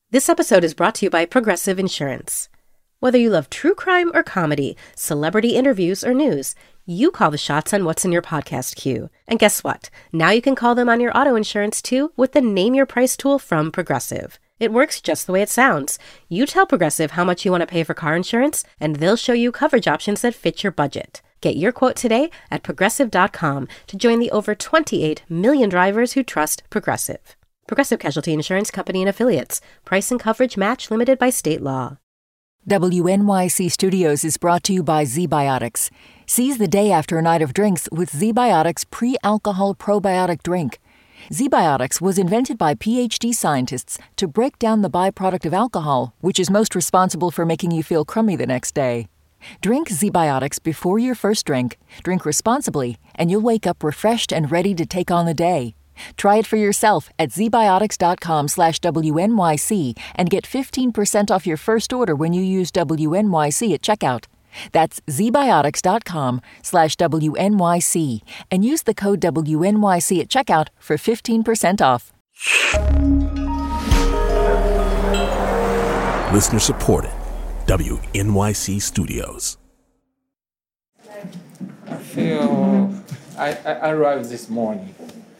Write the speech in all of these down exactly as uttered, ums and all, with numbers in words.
This episode is brought to you by Progressive Insurance. Whether you love true crime or comedy, celebrity interviews or news, you call the shots on what's in your podcast queue. And guess what? Now you can call them on your auto insurance too with the Name Your Price tool from Progressive. It works just the way it sounds. You tell Progressive how much you want to pay for car insurance, and they'll show you coverage options that fit your budget. Get your quote today at progressive dot com to join the over twenty-eight million drivers who trust Progressive. Progressive Casualty Insurance Company and Affiliates. Price and coverage match limited by state law. W N Y C Studios is brought to you by ZBiotics. Seize the day after a night of drinks with ZBiotics pre-alcohol probiotic drink. ZBiotics was invented by P H D scientists to break down the byproduct of alcohol, which is most responsible for making you feel crummy the next day. Drink ZBiotics before your first drink, drink responsibly, and you'll wake up refreshed and ready to take on the day. Try it for yourself at zbiotics.com slash WNYC and get fifteen percent off your first order when you use W N Y C at checkout. That's zbiotics.com slash WNYC and use the code W N Y C at checkout for fifteen percent off. Listener supported. W N Y C Studios. I feel I, I arrived this morning,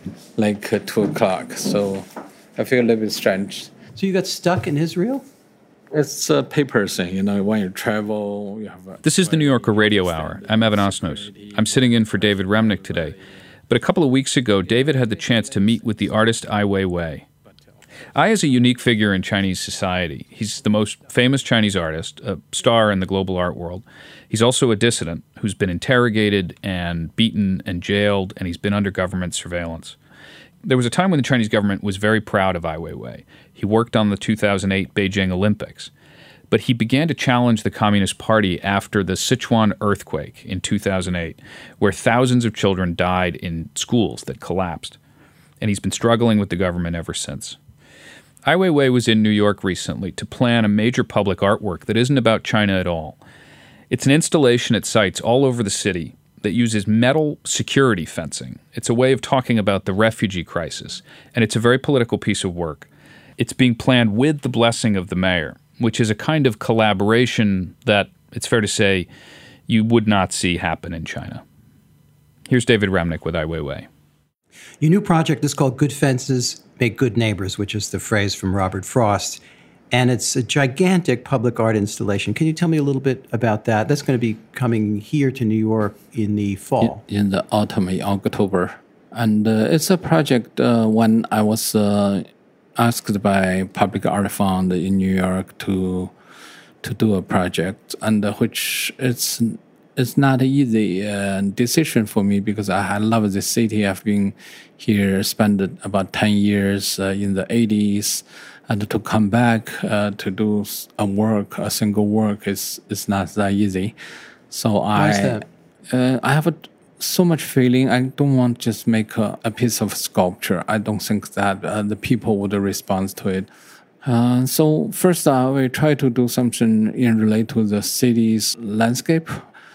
like uh, two o'clock, so I feel a little bit strange. So you got stuck in Israel? It's a paper thing, you know, when you travel, you have a... This is the New Yorker Radio Hour. I'm Evan Osnos. I'm sitting in for David Remnick today. But a couple of weeks ago, David had the chance to meet with the artist Ai Weiwei. Ai is a unique figure in Chinese society. He's the most famous Chinese artist, a star in the global art world. He's also a dissident who's been interrogated and beaten and jailed, and he's been under government surveillance. There was a time when the Chinese government was very proud of Ai Weiwei. He worked on the two thousand eight Beijing Olympics. But he began to challenge the Communist Party after the Sichuan earthquake in two thousand eight, where thousands of children died in schools that collapsed. And he's been struggling with the government ever since. Ai Weiwei was in New York recently to plan a major public artwork that isn't about China at all. It's an installation at sites all over the city that uses metal security fencing. It's a way of talking about the refugee crisis, and it's a very political piece of work. It's being planned with the blessing of the mayor, which is a kind of collaboration that, it's fair to say, you would not see happen in China. Here's David Remnick with Ai Weiwei. Your new project is called Good Fences Make Good Neighbors, which is the phrase from Robert Frost. And it's a gigantic public art installation. Can you tell me a little bit about that? That's going to be coming here to New York in the fall. In, in the autumn, in October. And uh, it's a project uh, when I was uh, asked by Public Art Fund in New York to to do a project, and uh, which it's it's not an easy uh, decision for me because I, I love the city. I've been here, spent about ten years uh, in the eighties. And to come back uh, to do a work, a single work, is is not that easy. So Why I, is that? Uh, I have a, so much feeling. I don't want to just make a, a piece of sculpture. I don't think that uh, the people would respond to it. Uh, so first, uh, we try to do something in relate to the city's landscape.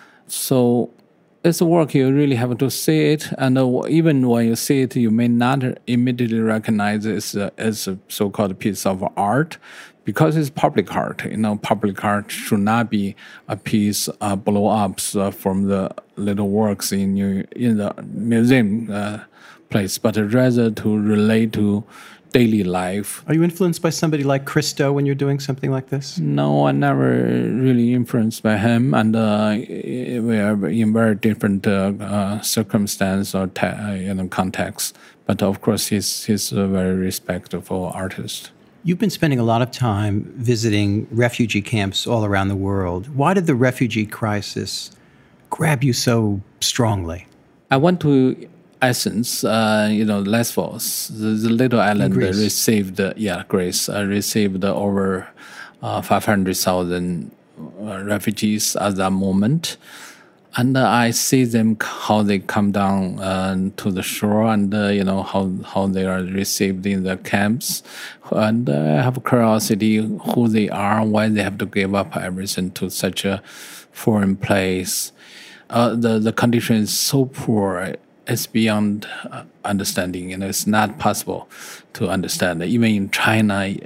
So it's a work you really have to see it, and uh, even when you see it, you may not immediately recognize it as a, as a so-called piece of art, because it's public art. You know, public art should not be a piece uh, blow-ups uh, from the little works in your, in the museum uh, place, but rather to relate to daily life. Are you influenced by somebody like Christo when you're doing something like this? No, I never really influenced by him, and uh, we are in very different uh, uh, circumstance or ta- you know context. But of course, he's he's a very respectful artist. You've been spending a lot of time visiting refugee camps all around the world. Why did the refugee crisis grab you so strongly? I went to Athens, uh, you know, Lesbos, the, the little island uh, received, uh, yeah, Greece, uh, received uh, over uh, five hundred thousand uh, refugees at that moment. And uh, I see them, how they come down uh, to the shore, and, uh, you know, how, how they are received in the camps. And uh, I have curiosity who they are, why they have to give up everything to such a foreign place. Uh, the, the condition is so poor. It's beyond uh, understanding. You know, it's not possible to understand. Even in China,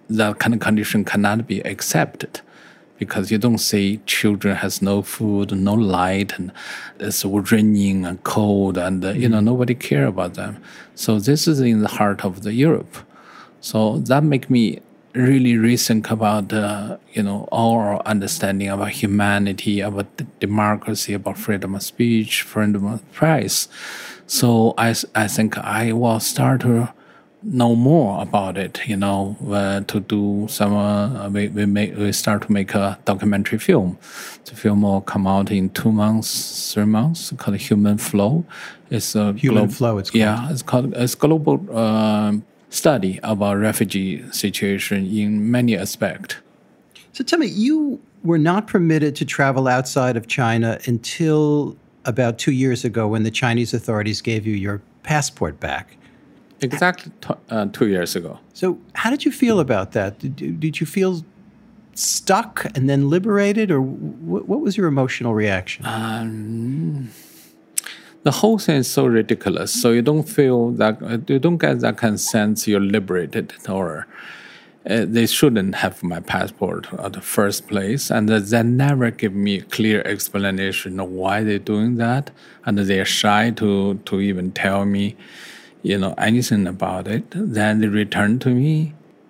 that kind of condition cannot be accepted, because you don't see children has no food, no light, and it's raining and cold, and uh, you know nobody care about them. So this is in the heart of the Europe. So that make me really rethink about uh, you know our understanding about humanity, about democracy, about freedom of speech, freedom of press. So I I think I will start to know more about it, you know, uh, to do some, uh, we, we, make, we start to make a documentary film. The film will come out in two months, three months, called Human Flow. It's a Human glo- Flow, it's called. Yeah, it's called, it's global uh, study about refugee situation in many aspects. So tell me, you were not permitted to travel outside of China until about two years ago when the Chinese authorities gave you your passport back. Exactly t- uh, two years ago. So how did you feel about that? Did, did you feel stuck and then liberated, or w- what was your emotional reaction? Um, the whole thing is so ridiculous. So you don't feel that, uh, you don't get that kind of sense you're liberated, or uh, they shouldn't have my passport at the first place. And uh, they never give me a clear explanation of why they're doing that. And they're shy to, to even tell me, you know, anything about it. Then they returned to me.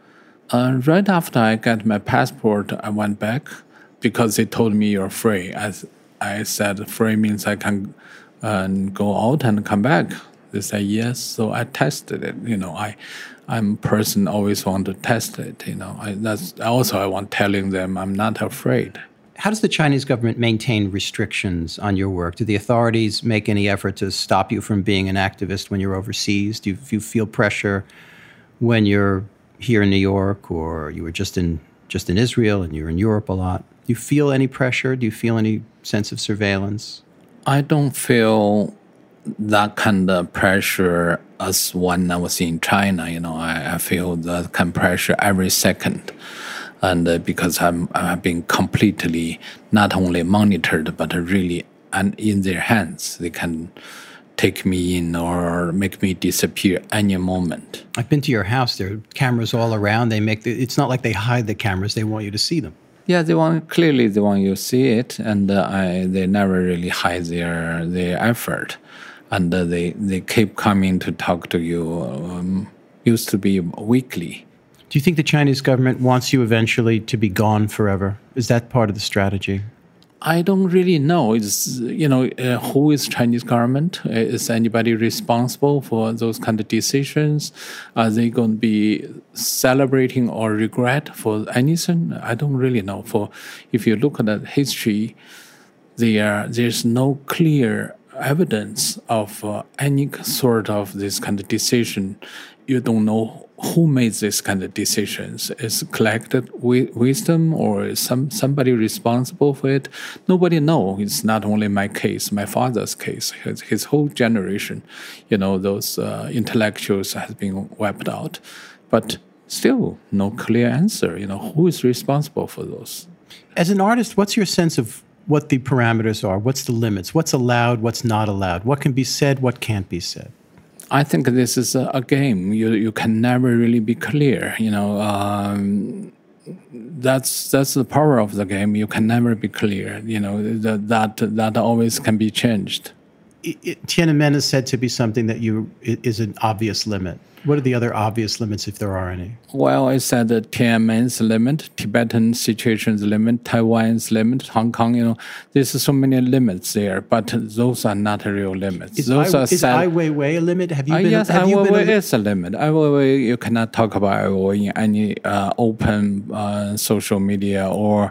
Uh, right after I got my passport, I went back because they told me you're free. As I said, free means I can uh, go out and come back. They said yes, so I tested it. You know, I, I'm a person always want to test it. You know, I, that's also I want telling them I'm not afraid. How does the Chinese government maintain restrictions on your work? Do the authorities make any effort to stop you from being an activist when you're overseas? Do you, do you feel pressure when you're here in New York, or you were just in just in Israel and you're in Europe a lot? Do you feel any pressure? Do you feel any sense of surveillance? I don't feel that kind of pressure as when I was in China. You know, I, I feel that kind of pressure every second. And uh, because I'm I've been completely not only monitored, but really and in their hands, they can take me in or make me disappear any moment. I've been to your house. There are cameras all around. They make the, it's not like they hide the cameras. They want you to see them. Yeah, they want clearly they want you to see it, and uh, I they never really hide their their effort, and uh, they they keep coming to talk to you. Um, used to be weekly. Do you think the Chinese government wants you eventually to be gone forever? Is that part of the strategy? I don't really know. It's, you know, uh, who is Chinese government? Is anybody responsible for those kind of decisions? Are they going to be celebrating or regret for anything? I don't really know. For if you look at the history, there there's no clear evidence of uh, any sort of this kind of decision. You don't know who made this kind of decisions. Is collected wi- wisdom, or is some somebody responsible for it? Nobody knows. It's not only my case, my father's case. His, his whole generation, you know, those uh, intellectuals has been wiped out. But still, no clear answer. You know, who is responsible for those? As an artist, what's your sense of what the parameters are? What's the limits? What's allowed? What's not allowed? What can be said? What can't be said? I think this is a, a game. You you can never really be clear. You know, um, that's that's the power of the game. You can never be clear. You know, that that, that always can be changed. It, it, Tiananmen is said to be something that you is an obvious limit. What are the other obvious limits, if there are any? Well, I said that Tiananmen's limit, Tibetan situation's limit, Taiwan's limit, Hong Kong, you know, there's so many limits there, but those are not real limits. Is, those I, are is sad. Ai Weiwei a limit? Have you Uh, been? yes, have Ai you been Weiwei a, is a limit. Ai Weiwei, you cannot talk about Ai Weiwei in any uh, open uh, social media or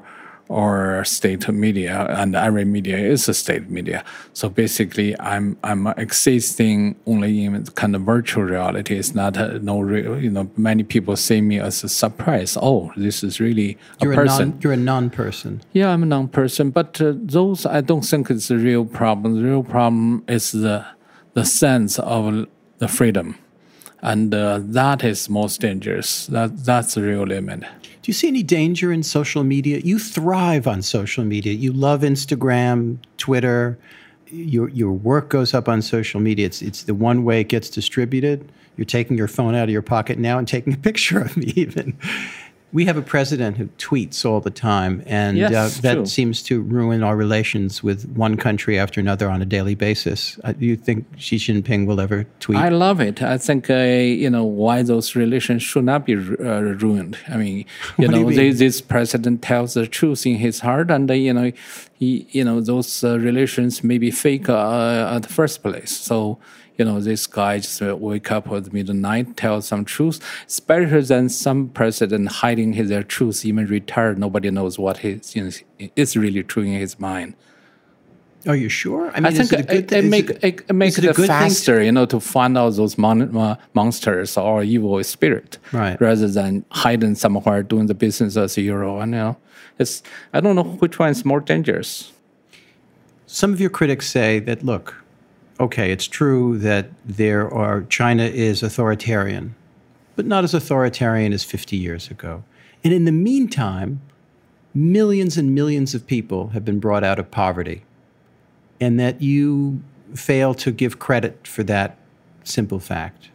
or state media, and every media is a state media. So basically, I'm I'm existing only in kind of virtual reality. It's not a, no real. You know, many people see me as a surprise. Oh, this is really a you're person. A non, you're a non-person. Yeah, I'm a non-person, but uh, those I don't think is the real problem. The real problem is the the sense of the freedom, and uh, that is most dangerous. That that's the real limit. Do you see any danger in social media? You thrive on social media. You love Instagram, Twitter. Your your work goes up on social media. It's it's the one way it gets distributed. You're taking your phone out of your pocket now and taking a picture of me even. We have a president who tweets all the time, and Yes, uh, that true. seems to ruin our relations with one country after another on a daily basis. Uh, do you think Xi Jinping will ever tweet? I love it. I think, uh, you know, why those relations should not be uh, ruined. I mean, you What do you know, mean? this, this president tells the truth in his heart, and, uh, you know, he, you know, those uh, relations may be fake uh, at the first place. So, you know, this guy just uh, wake up at midnight, tell some truth. It's better than some president hiding his their truth, even retired. Nobody knows what his, you know, is really true in his mind. Are you sure? I think is it a good it, thi- it is make it- it, it make is it a it good thing faster, you know, to find out those mon- uh, monsters or evil spirit, Right. rather than hiding somewhere doing the business as usual. And you know, it's I don't know which one is more dangerous. Some of your critics say that, look, okay, it's true that there are China is authoritarian, but not as authoritarian as fifty years ago. And in the meantime, millions and millions of people have been brought out of poverty, and that you fail to give credit for that simple fact.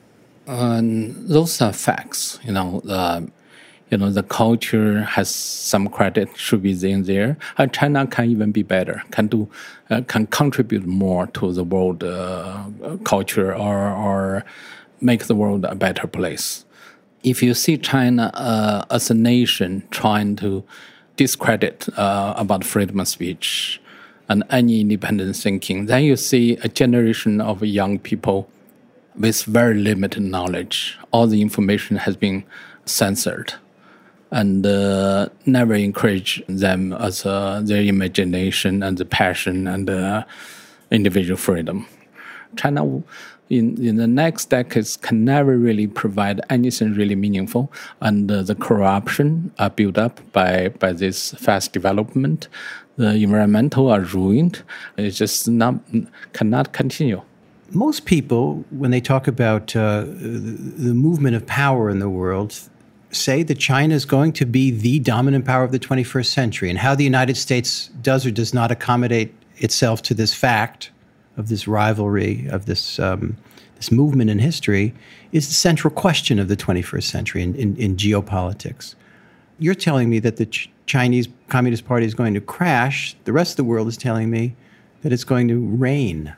And those are facts, you know. The you know the culture has some credit should be in there, and China can even be better, can do, uh, can contribute more to the world uh, culture or or make the world a better place. If you see China uh, as a nation trying to discredit uh, about freedom of speech and any independent thinking, then you see a generation of young people with very limited knowledge. All the information has been censored and uh, never encourage them as uh, their imagination and the passion and uh, individual freedom. China in, in the next decades can never really provide anything really meaningful, and uh, the corruption are built up by, by this fast development. The environmental are ruined. It just not cannot continue. Most people, when they talk about uh, the, the movement of power in the world, say that China is going to be the dominant power of the twenty-first century, and how the United States does or does not accommodate itself to this fact of this rivalry, of this um, this movement in history, is the central question of the twenty-first century in, in, in geopolitics. You're telling me that the Ch- Chinese Communist Party is going to crash. The rest of the world is telling me that it's going to reign.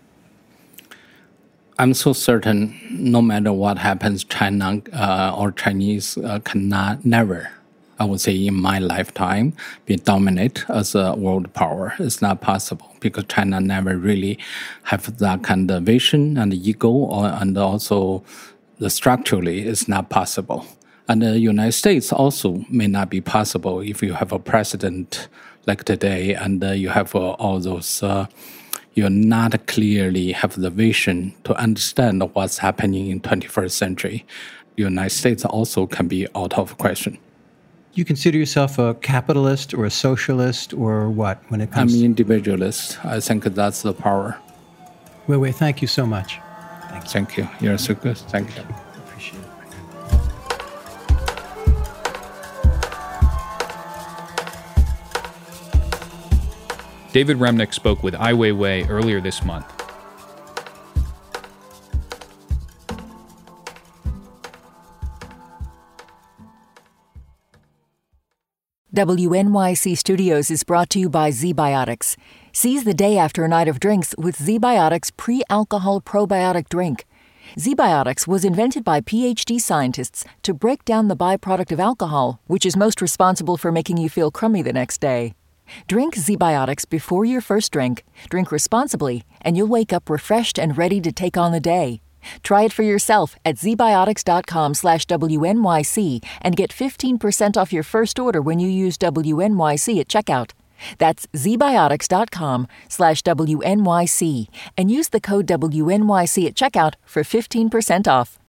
I'm so certain, no matter what happens, China uh, or Chinese uh, cannot never, I would say in my lifetime, be dominant as a world power. It's not possible because China never really have that kind of vision and ego, or, and also the structurally it's not possible. And the United States also may not be possible if you have a president like today and uh, you have uh, all those. Uh, You're not clearly have the vision to understand what's happening in twenty-first century. The United States also can be out of question. You consider yourself a capitalist or a socialist or what when it I'm comes an to... individualist. I think that's the power. Wei Wei, thank you so much. Thank you. You're so good. Thank you. Appreciate it. David Remnick spoke with Ai Weiwei earlier this month. W N Y C Studios is brought to you by ZBiotics. Seize the day after a night of drinks with ZBiotics pre-alcohol probiotic drink. ZBiotics was invented by P H D scientists to break down the byproduct of alcohol, which is most responsible for making you feel crummy the next day. Drink ZBiotics before your first drink, drink responsibly, and you'll wake up refreshed and ready to take on the day. Try it for yourself at zbiotics.com slash WNYC and get fifteen percent off your first order when you use W N Y C at checkout. That's zbiotics.com slash WNYC and use the code W N Y C at checkout for fifteen percent off.